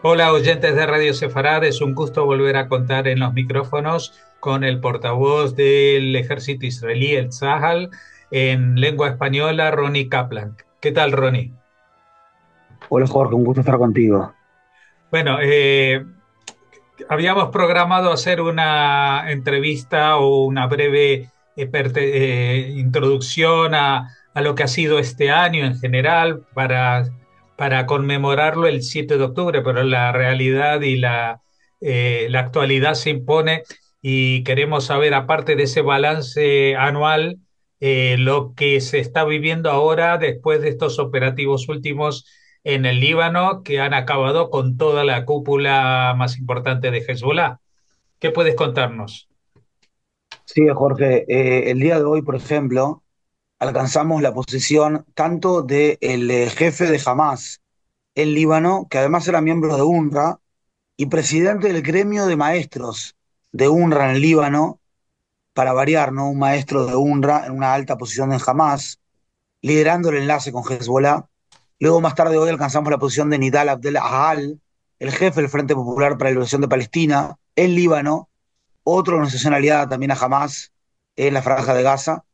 Hola oyentes de Radio Sefarad, es un gusto volver a contar en los micrófonos con el portavoz del ejército israelí, el Tzahal, en lengua española, Ronnie Kaplan. ¿Qué tal, Ronnie? Hola Jorge, un gusto estar contigo. Bueno, habíamos programado hacer una entrevista o una breve introducción a lo que ha sido este año en general para conmemorarlo el 7 de octubre, pero la realidad y la actualidad se impone y queremos saber, aparte de ese balance anual, lo que se está viviendo ahora después de estos operativos últimos en el Líbano que han acabado con toda la cúpula más importante de Hezbollah. ¿Qué puedes contarnos? Sí, Jorge, el día de hoy, por ejemplo, alcanzamos la posición tanto del jefe de Hamas en Líbano, que además era miembro de UNRWA, y presidente del gremio de maestros de UNRWA en el Líbano, para variar, ¿no? Un maestro de UNRWA en una alta posición en Hamas, liderando el enlace con Hezbollah. Luego, más tarde hoy, alcanzamos la posición de Nidal Abdel Ahal, el jefe del Frente Popular para la Liberación de Palestina, en Líbano, otra organización aliada también a Hamas en la Franja de Gaza.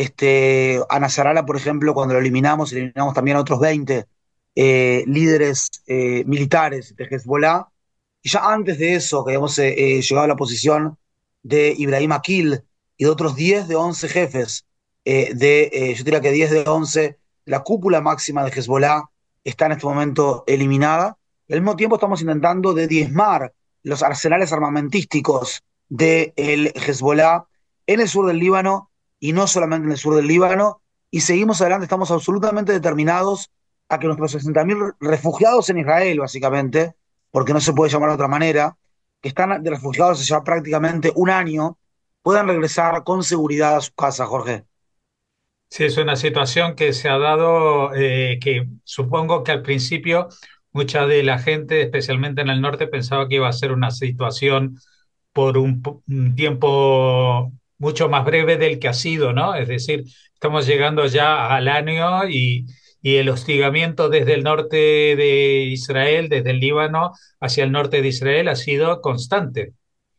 A Nasrallah, por ejemplo, cuando lo eliminamos también a otros 20 líderes militares de Hezbollah. Y ya antes de eso, que habíamos llegado a la posición de Ibrahim Akil y de otros 10 de 11 jefes, yo diría que 10 de 11, la cúpula máxima de Hezbollah está en este momento eliminada. Y al mismo tiempo estamos intentando de diezmar los arsenales armamentísticos del Hezbollah en el sur del Líbano y no solamente en el sur del Líbano. Y seguimos adelante, estamos absolutamente determinados a que nuestros 60.000 refugiados en Israel, básicamente, porque no se puede llamar de otra manera, que están de refugiados hace ya prácticamente un año, puedan regresar con seguridad a su casa, Jorge. Sí, es una situación que se ha dado, que supongo que al principio mucha de la gente, especialmente en el norte, pensaba que iba a ser una situación por un tiempo mucho más breve del que ha sido, ¿no? Es decir, estamos llegando ya al año y el hostigamiento desde el norte de Israel, desde el Líbano hacia el norte de Israel, ha sido constante.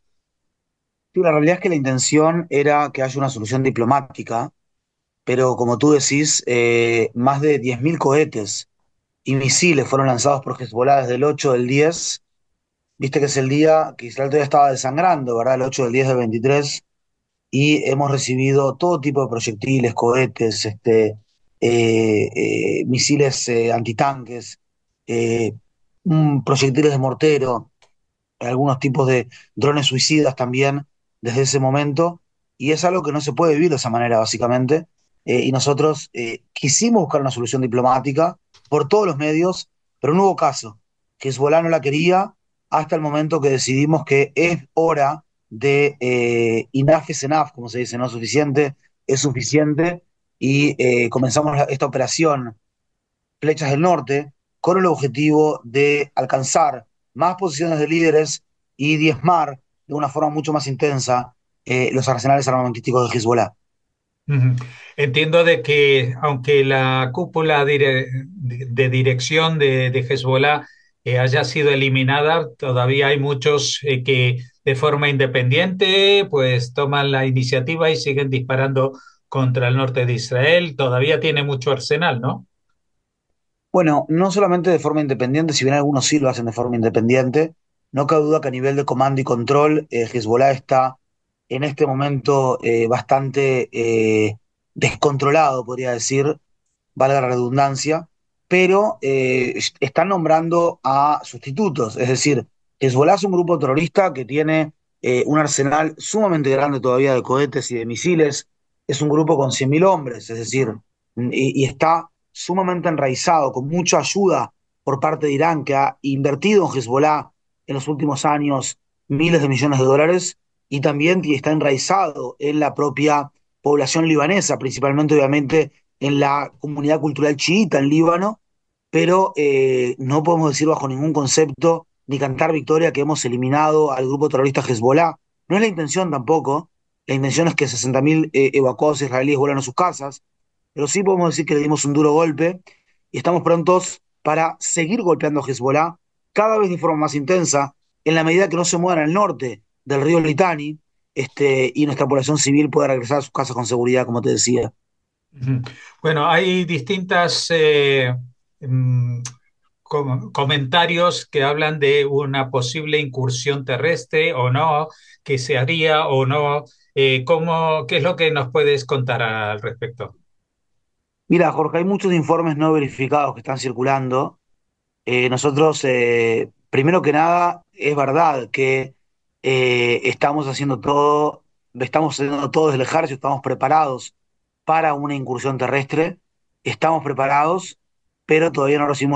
Sí, la realidad es que la intención era que haya una solución diplomática, pero como tú decís, más de 10.000 cohetes y misiles fueron lanzados por Hezbollah desde el 8 del 10. Viste que es el día que Israel todavía estaba desangrando, ¿verdad? El 8 del 10 del 23. Y hemos recibido todo tipo de proyectiles, cohetes, misiles antitanques, eh, proyectiles de mortero, algunos tipos de drones suicidas también desde ese momento. Y es algo que no se puede vivir de esa manera, básicamente. Y nosotros quisimos buscar una solución diplomática por todos los medios, pero no hubo caso. Hezbollah no la quería hasta el momento que decidimos que es hora de enough is enough, como se dice, no suficiente, es suficiente. Y comenzamos esta operación Flechas del Norte con el objetivo de alcanzar más posiciones de líderes y diezmar de una forma mucho más intensa los arsenales armamentísticos de Hezbollah. Ujú. Entiendo de que aunque la cúpula de dirección de Hezbollah haya sido eliminada, todavía hay muchos que de forma independiente pues toman la iniciativa y siguen disparando contra el norte de Israel. Todavía tiene mucho arsenal, ¿no? Bueno, no solamente de forma independiente, si bien algunos sí lo hacen de forma independiente, no cabe duda que a nivel de comando y control, Hezbollah está en este momento bastante descontrolado, podría decir, valga la redundancia, pero están nombrando a sustitutos. Es decir, Hezbollah es un grupo terrorista que tiene un arsenal sumamente grande todavía de cohetes y de misiles. Es un grupo con 100.000 hombres, es decir, y está sumamente enraizado, con mucha ayuda por parte de Irán, que ha invertido en Hezbollah en los últimos años miles de millones de dólares, y también está enraizado en la propia población libanesa, principalmente obviamente en la comunidad cultural chiita en Líbano, pero no podemos decir bajo ningún concepto ni cantar victoria que hemos eliminado al grupo terrorista Hezbollah. No es la intención tampoco, la intención es que 60.000 evacuados israelíes vuelvan a sus casas, pero sí podemos decir que le dimos un duro golpe y estamos prontos para seguir golpeando a Hezbollah cada vez de forma más intensa en la medida que no se muevan al norte del río Litani, y nuestra población civil pueda regresar a sus casas con seguridad, como te decía. Ujú. Bueno, hay distintas mm, comentarios que hablan de una posible incursión terrestre o no, que se haría o no. ¿Qué es lo que nos puedes contar al respecto? Mira, Jorge, hay muchos informes no verificados que están circulando. Nosotros, primero que nada, es verdad que estamos haciendo todo desde el ejército, estamos preparados para una incursión terrestre, estamos preparados, pero todavía no recibimos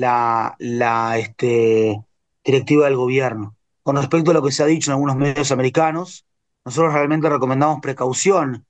la directiva del gobierno. Con respecto a lo que se ha dicho en algunos medios americanos, nosotros realmente recomendamos precaución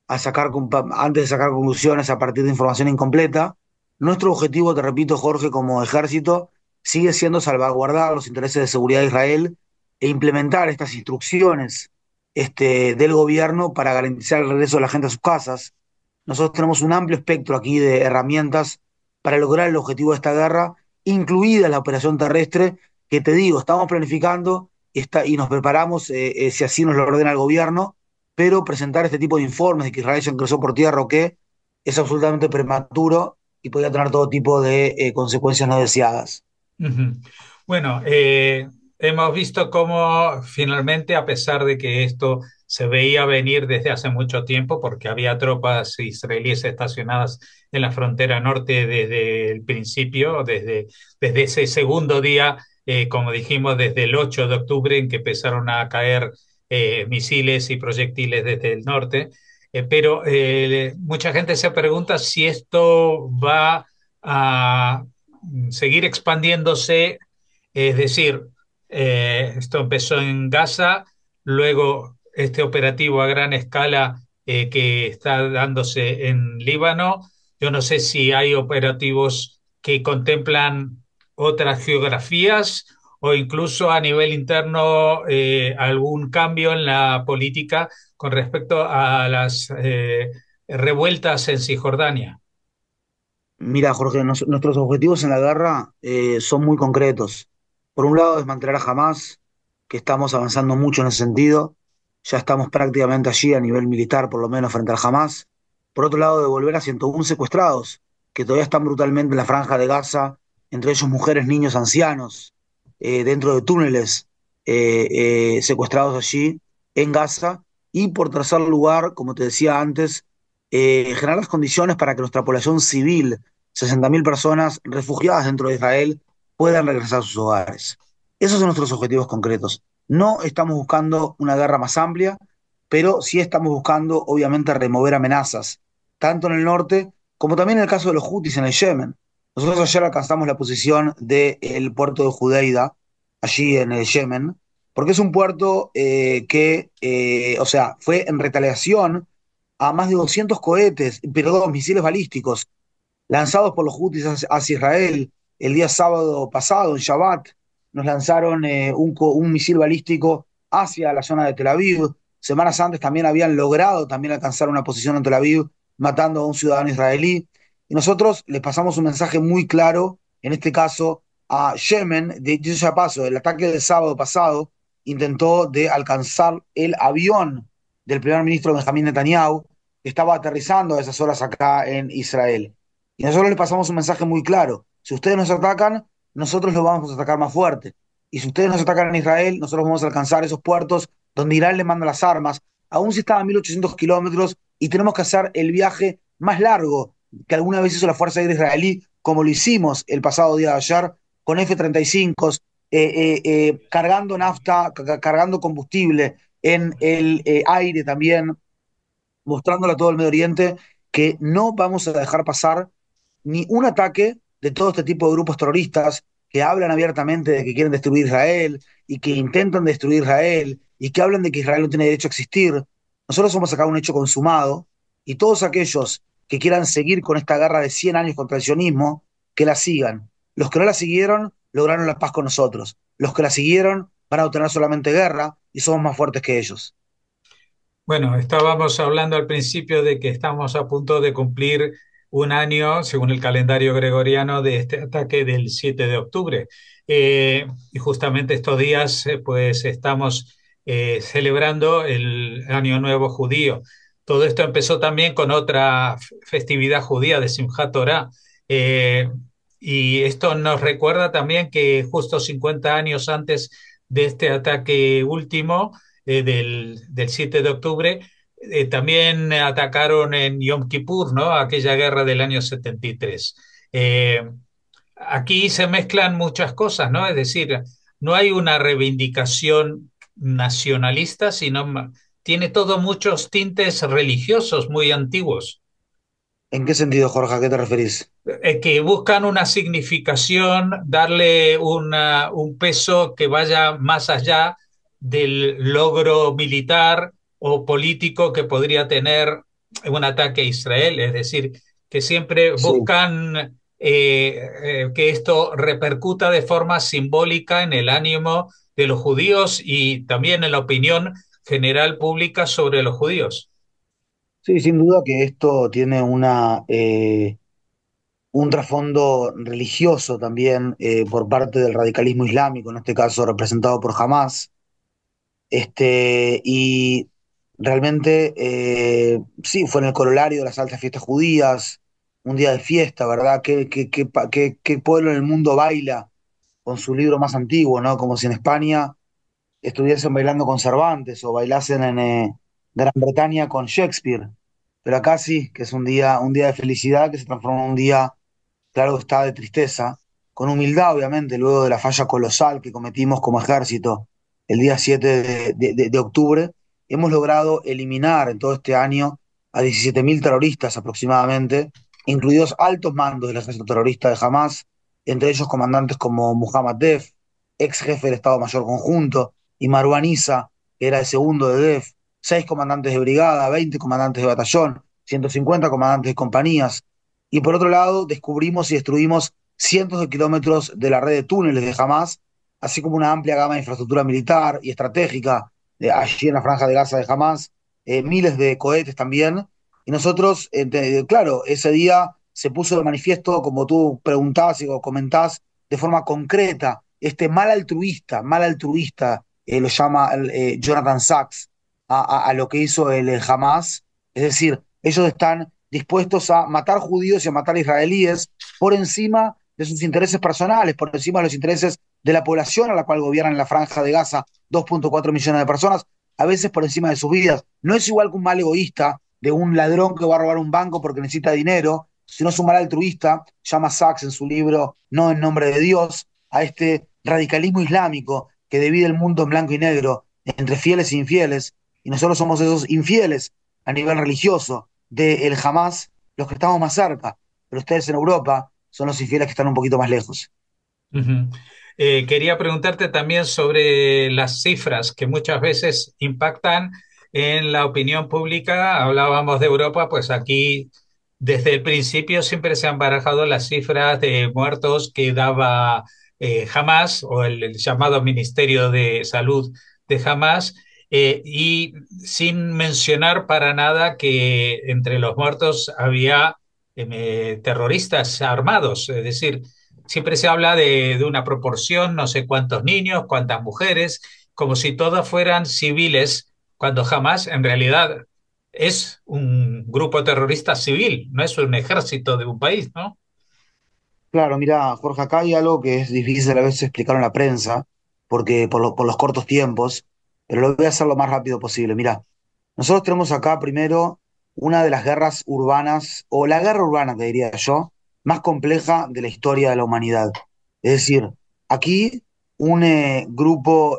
antes de sacar conclusiones a partir de información incompleta. Nuestro objetivo, te repito, Jorge, como ejército, sigue siendo salvaguardar los intereses de seguridad de Israel e implementar estas instrucciones del gobierno para garantizar el regreso de la gente a sus casas. Nosotros tenemos un amplio espectro aquí de herramientas para lograr el objetivo de esta guerra, incluida la operación terrestre, que te digo, estamos planificando y nos preparamos, si así nos lo ordena el gobierno, pero presentar este tipo de informes de que Israel ya ingresó por tierra o qué es absolutamente prematuro y podría tener todo tipo de consecuencias no deseadas. Ujú. Bueno, hemos visto cómo finalmente, a pesar de que esto se veía venir desde hace mucho tiempo, porque había tropas israelíes estacionadas en la frontera norte desde el principio, desde ese segundo día, como dijimos, desde el 8 de octubre en que empezaron a caer misiles y proyectiles desde el norte. Pero mucha gente se pregunta si esto va a seguir expandiéndose, es decir, esto empezó en Gaza, luego este operativo a gran escala que está dándose en Líbano. Yo no sé si hay operativos que contemplan otras geografías o incluso a nivel interno algún cambio en la política con respecto a las revueltas en Cisjordania. Mira, Jorge, nuestros objetivos en la guerra son muy concretos. Por un lado, desmantelar a Hamas, que estamos avanzando mucho en ese sentido. Ya estamos prácticamente allí a nivel militar, por lo menos frente al Hamas. Por otro lado, devolver a 101 secuestrados, que todavía están brutalmente en la franja de Gaza, entre ellos mujeres, niños, ancianos, dentro de túneles, secuestrados allí en Gaza. Y por tercer lugar, como te decía antes, generar las condiciones para que nuestra población civil, 60.000 personas refugiadas dentro de Israel, puedan regresar a sus hogares. Esos son nuestros objetivos concretos. No estamos buscando una guerra más amplia, pero sí estamos buscando, obviamente, remover amenazas, tanto en el norte como también en el caso de los Houthis en el Yemen. Nosotros ayer alcanzamos la posición del puerto de Judeida, allí en el Yemen, porque es un puerto o sea, fue en retaliación a más de 200 cohetes, perdón, misiles balísticos lanzados por los Houthis hacia Israel. El día sábado pasado, en Shabbat, nos lanzaron un misil balístico hacia la zona de Tel Aviv. Semanas antes también habían logrado también alcanzar una posición en Tel Aviv, matando a un ciudadano israelí. Y nosotros les pasamos un mensaje muy claro, en este caso a Yemen, de dicho ya paso, el ataque del sábado pasado intentó de alcanzar el avión del primer ministro Benjamín Netanyahu, que estaba aterrizando a esas horas acá en Israel. Y nosotros les pasamos un mensaje muy claro. Si ustedes nos atacan, nosotros los vamos a atacar más fuerte. Y si ustedes nos atacan en Israel, nosotros vamos a alcanzar esos puertos donde Irán le manda las armas, aún si está a 1.800 kilómetros, y tenemos que hacer el viaje más largo que alguna vez hizo la Fuerza Aérea Israelí, como lo hicimos el pasado día de ayer, con F-35, cargando nafta, cargando combustible en el aire también, mostrándole a todo el Medio Oriente que no vamos a dejar pasar ni un ataque de todo este tipo de grupos terroristas que hablan abiertamente de que quieren destruir Israel y que intentan destruir Israel y que hablan de que Israel no tiene derecho a existir. Nosotros vamos a sacar un hecho consumado y todos aquellos que quieran seguir con esta guerra de 100 años contra el sionismo, que la sigan. Los que no la siguieron lograron la paz con nosotros. Los que la siguieron van a obtener solamente guerra y somos más fuertes que ellos. Bueno, estábamos hablando al principio de que estamos a punto de cumplir un año, según el calendario gregoriano, de este ataque del 7 de octubre. Y justamente estos días, pues estamos celebrando el Año Nuevo Judío. Todo esto empezó también con otra festividad judía de Simchat Torah. Eh, y esto nos recuerda también que justo 50 años antes de este ataque último, del 7 de octubre, también atacaron en Yom Kippur, ¿no? Aquella guerra del año 73. Aquí se mezclan muchas cosas, ¿no? Es decir, no hay una reivindicación nacionalista, sino tiene todo muchos tintes religiosos muy antiguos, ¿En qué sentido, Jorge? ¿A qué te referís? que buscan una significación, darle un peso que vaya más allá del logro militar o político que podría tener un ataque a Israel. Es decir, que siempre Sí. buscan que esto repercuta de forma simbólica en el ánimo de los judíos y también en la opinión general pública sobre los judíos. Sí, sin duda que esto tiene un trasfondo religioso también por parte del radicalismo islámico, en este caso representado por Hamas. Y realmente sí, fue en el corolario de las altas fiestas judías, un día de fiesta, ¿verdad? ¿Qué pueblo en el mundo baila con su libro más antiguo, ¿no? Como si en España estuviesen bailando con Cervantes o bailasen en Gran Bretaña con Shakespeare. Pero acá sí, que es un día de felicidad que se transforma en un día, claro, está de tristeza, con humildad, obviamente, luego de la falla colosal que cometimos como ejército el día 7 de octubre. Hemos logrado eliminar en todo este año a 17.000 terroristas aproximadamente, incluidos altos mandos del ejército terrorista de Hamas, entre ellos comandantes como Muhammad Def, ex jefe del Estado Mayor Conjunto, y Marwan Issa, que era el segundo de Def, 6 comandantes de brigada, 20 comandantes de batallón, 150 comandantes de compañías. Y por otro lado, descubrimos y destruimos cientos de kilómetros de la red de túneles de Hamas, así como una amplia gama de infraestructura militar y estratégica allí en la franja de Gaza de Hamas, miles de cohetes también. Y nosotros, claro, ese día se puso de manifiesto, como tú preguntás o comentás, de forma concreta, este mal altruista, lo llama Jonathan Sachs, a lo que hizo el Hamas. Es decir, ellos están dispuestos a matar judíos y a matar israelíes por encima de sus intereses personales, por encima de los intereses de la población a la cual gobiernan en la franja de Gaza 2.4 millones de personas, a veces por encima de sus vidas. No es igual que un mal egoísta de un ladrón que va a robar un banco porque necesita dinero, sino es un mal altruista, llama Sachs en su libro No en nombre de Dios, a este radicalismo islámico que divide el mundo en blanco y negro, entre fieles e infieles, y nosotros somos esos infieles a nivel religioso del Hamas, los que estamos más cerca, pero ustedes en Europa son los infieles que están un poquito más lejos. Ujú. Quería preguntarte también sobre las cifras que muchas veces impactan en la opinión pública. Hablábamos de Europa, pues aquí desde el principio siempre se han barajado las cifras de muertos que daba Hamas o el llamado Ministerio de Salud de Hamas, y sin mencionar para nada que entre los muertos había terroristas armados, es decir, siempre se habla de una proporción, no sé cuántos niños, cuántas mujeres, como si todas fueran civiles, cuando jamás en realidad es un grupo terrorista civil, no es un ejército de un país, ¿no? Claro, mira, Jorge, acá hay algo que es difícil a veces explicar en la prensa, porque por los cortos tiempos, pero lo voy a hacer lo más rápido posible. Mira, nosotros tenemos acá primero una de las guerras urbanas, o la guerra urbana, te diría yo, más compleja de la historia de la humanidad. Es decir, aquí un grupo,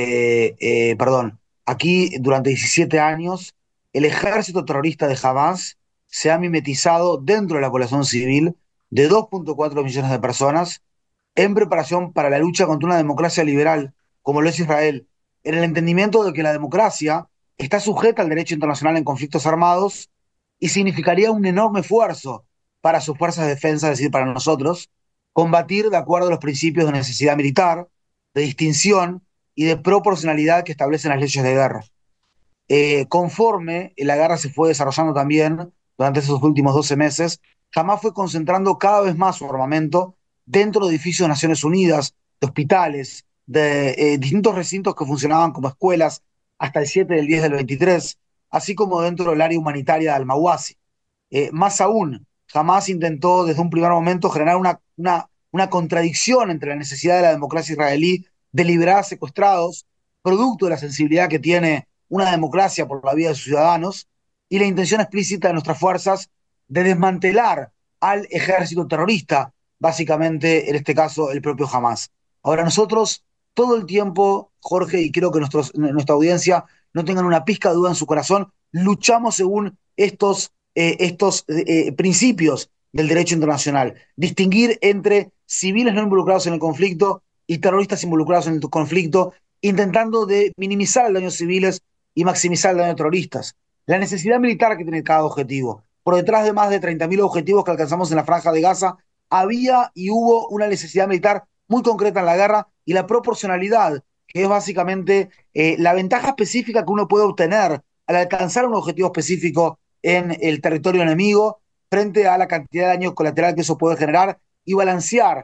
aquí durante 17 años, el ejército terrorista de Hamas se ha mimetizado dentro de la población civil de 2.4 millones de personas en preparación para la lucha contra una democracia liberal, como lo es Israel, en el entendimiento de que la democracia está sujeta al derecho internacional en conflictos armados y significaría un enorme esfuerzo para sus fuerzas de defensa, es decir, para nosotros, combatir de acuerdo a los principios de necesidad militar, de distinción y de proporcionalidad que establecen las leyes de guerra. Conforme la guerra se fue desarrollando también, durante esos últimos 12 meses, Hamas fue concentrando cada vez más su armamento dentro de edificios de Naciones Unidas, de hospitales, de distintos recintos que funcionaban como escuelas hasta el 7 del 10 del 23, así como dentro del área humanitaria de Al-Mawasi. Más aún, jamás intentó desde un primer momento generar una contradicción entre la necesidad de la democracia israelí de liberar a secuestrados, producto de la sensibilidad que tiene una democracia por la vida de sus ciudadanos, y la intención explícita de nuestras fuerzas de desmantelar al ejército terrorista, básicamente en este caso el propio Hamas. Ahora nosotros todo el tiempo, Jorge, y creo que nuestra audiencia no tengan una pizca de duda en su corazón, luchamos según estos principios del derecho internacional. Distinguir entre civiles no involucrados en el conflicto y terroristas involucrados en el conflicto, intentando de minimizar el daño a civiles y maximizar el daño a terroristas. La necesidad militar que tiene cada objetivo. Por detrás de más de 30.000 objetivos que alcanzamos en la franja de Gaza, había y hubo una necesidad militar muy concreta en la guerra y la proporcionalidad, que es básicamente la ventaja específica que uno puede obtener al alcanzar un objetivo específico en el territorio enemigo frente a la cantidad de daño colateral que eso puede generar y balancear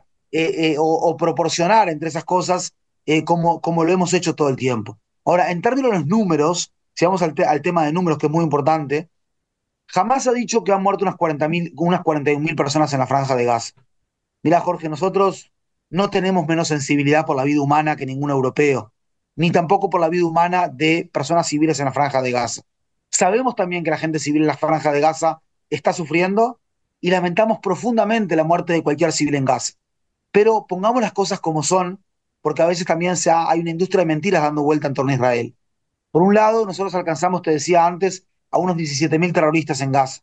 o proporcionar entre esas cosas como lo hemos hecho todo el tiempo. Ahora, en términos de los números, si vamos al tema de números, que es muy importante, jamás ha dicho que han muerto unas 41.000 personas en la franja de Gaza. Mirá, Jorge, nosotros no tenemos menos sensibilidad por la vida humana que ningún europeo, ni tampoco por la vida humana de personas civiles en la franja de Gaza. Sabemos también que la gente civil en la franja de Gaza está sufriendo y lamentamos profundamente la muerte de cualquier civil en Gaza. Pero pongamos las cosas como son, porque a veces también hay una industria de mentiras dando vuelta en torno a Israel. Por un lado, nosotros alcanzamos, te decía antes, a unos 17.000 terroristas en Gaza.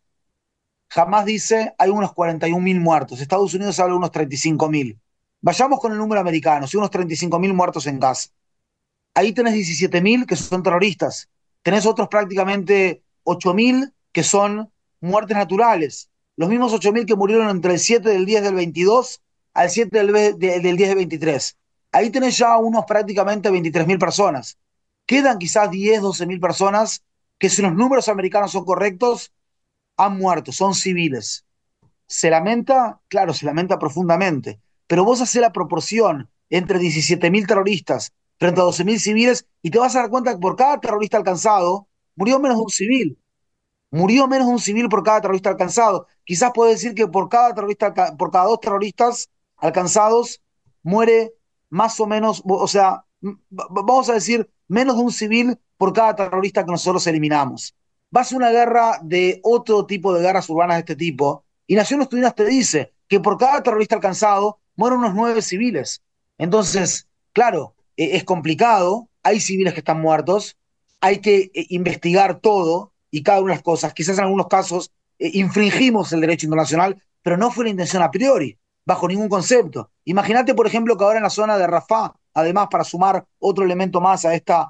Jamás dice hay unos 41.000 muertos. Estados Unidos habla de unos 35.000. Vayamos con el número americano, si unos 35.000 muertos en Gaza. Ahí tenés 17.000 que son terroristas. Tenés otros prácticamente 8.000 que son muertes naturales. Los mismos 8.000 que murieron entre el 7 del 10 del 22 al 7 del 10 del 23. Ahí tenés ya unos prácticamente 23.000 personas. Quedan quizás 10, 12.000 personas que si los números americanos son correctos, han muerto, son civiles. ¿Se lamenta? Claro, se lamenta profundamente. Pero vos haces la proporción entre 17.000 terroristas frente a 12.000 civiles y te vas a dar cuenta que por cada terrorista alcanzado murió menos de un civil. Murió menos de un civil por cada terrorista alcanzado. Quizás puede decir que por cada dos terroristas alcanzados muere más o menos, o sea, vamos a decir menos de un civil por cada terrorista que nosotros eliminamos. Vas a una guerra de otro tipo de guerras urbanas de este tipo y Naciones Unidas te dice que por cada terrorista alcanzado mueren unos 9 civiles. Entonces, claro, es complicado, hay civiles que están muertos, hay que investigar todo y cada una de las cosas. Quizás en algunos casos infringimos el derecho internacional, pero no fue la intención a priori, bajo ningún concepto. Imagínate, por ejemplo, que ahora en la zona de Rafah, además para sumar otro elemento más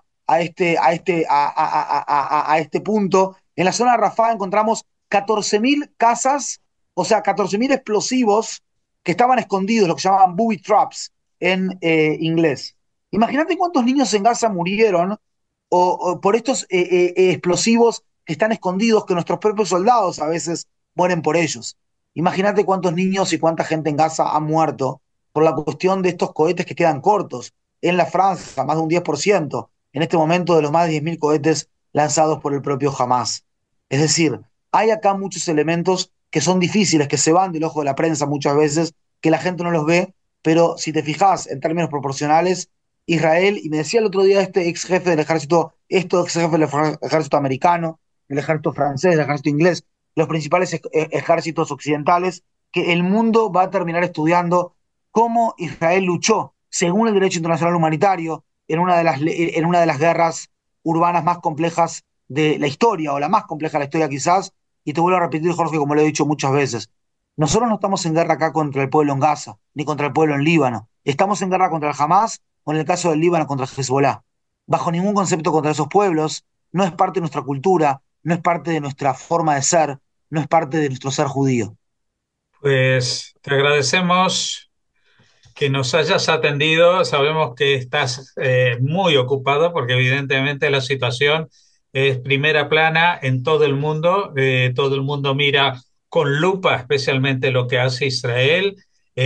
a este punto, en la zona de Rafah encontramos 14.000 casas, o sea, 14.000 explosivos que estaban escondidos, lo que llamaban booby traps en inglés. Imagínate cuántos niños en Gaza murieron o por estos explosivos que están escondidos, que nuestros propios soldados a veces mueren por ellos. Imagínate cuántos niños y cuánta gente en Gaza ha muerto por la cuestión de estos cohetes que quedan cortos. En la franja, más de un 10%, en este momento de los más de 10.000 cohetes lanzados por el propio Hamas. Es decir, hay acá muchos elementos que son difíciles, que se van del ojo de la prensa muchas veces, que la gente no los ve, pero si te fijas en términos proporcionales, Israel, y me decía el otro día este ex jefe del ejército, ex jefe del ejército americano, el ejército francés, el ejército inglés, los principales ejércitos occidentales, que el mundo va a terminar estudiando cómo Israel luchó según el derecho internacional humanitario en una de las guerras urbanas más complejas de la historia, o la más compleja de la historia quizás, y te vuelvo a repetir, Jorge, como lo he dicho muchas veces, nosotros no estamos en guerra acá contra el pueblo en Gaza, ni contra el pueblo en Líbano, estamos en guerra contra el Hamas, o en el caso del Líbano contra Hezbollah. Bajo ningún concepto contra esos pueblos, no es parte de nuestra cultura, no es parte de nuestra forma de ser, no es parte de nuestro ser judío. Pues te agradecemos que nos hayas atendido. Sabemos que estás muy ocupado porque evidentemente la situación es primera plana en todo el mundo mira con lupa especialmente lo que hace Israel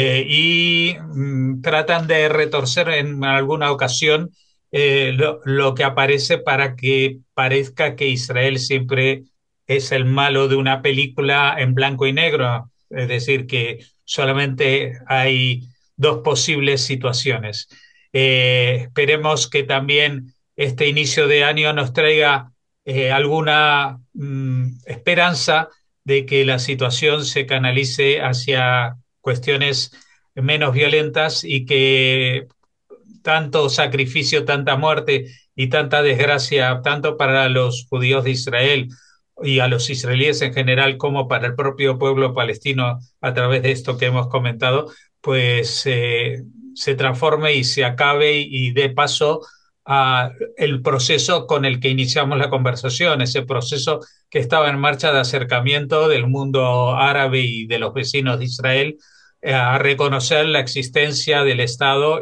y tratan de retorcer en alguna ocasión lo que aparece para que parezca que Israel siempre es el malo de una película en blanco y negro, es decir, que solamente hay dos posibles situaciones. Esperemos que también este inicio de año nos traiga alguna esperanza de que la situación se canalice hacia cuestiones menos violentas y que tanto sacrificio, tanta muerte y tanta desgracia, tanto para los judíos de Israel y a los israelíes en general, como para el propio pueblo palestino a través de esto que hemos comentado, pues se transforme y se acabe y dé paso a el proceso con el que iniciamos la conversación, ese proceso que estaba en marcha de acercamiento del mundo árabe y de los vecinos de Israel a reconocer la existencia del Estado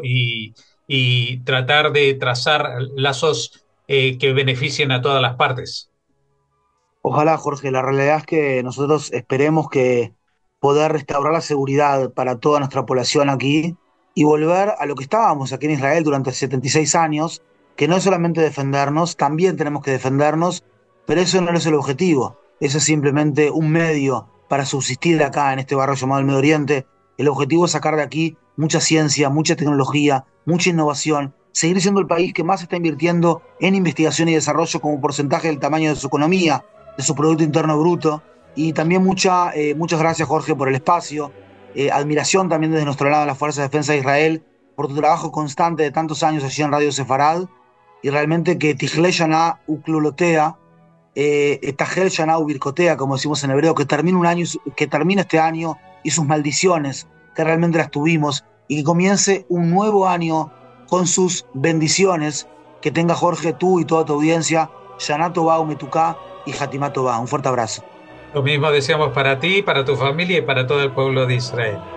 y tratar de trazar lazos que beneficien a todas las partes. Ojalá, Jorge, la realidad es que nosotros esperemos que poder restaurar la seguridad para toda nuestra población aquí y volver a lo que estábamos aquí en Israel durante 76 años, que no es solamente defendernos, también tenemos que defendernos, pero eso no es el objetivo, eso es simplemente un medio para subsistir acá en este barrio llamado el Medio Oriente. El objetivo es sacar de aquí mucha ciencia, mucha tecnología, mucha innovación, seguir siendo el país que más está invirtiendo en investigación y desarrollo como porcentaje del tamaño de su economía, de su Producto Interno Bruto. Y también muchas gracias, Jorge, por el espacio. Admiración también desde nuestro lado de la Fuerza de Defensa de Israel por tu trabajo constante de tantos años allí en Radio Sefarad. Y realmente que Tijle Shana Uklulotea, Tajel Shana Ubirkotea, como decimos en hebreo, que termine este año y sus maldiciones, que realmente las tuvimos, y que comience un nuevo año con sus bendiciones. Que tenga, Jorge, tú y toda tu audiencia, Shana Tova Umetuká y Hatimat Tova. Un fuerte abrazo. Lo mismo deseamos para ti, para tu familia y para todo el pueblo de Israel.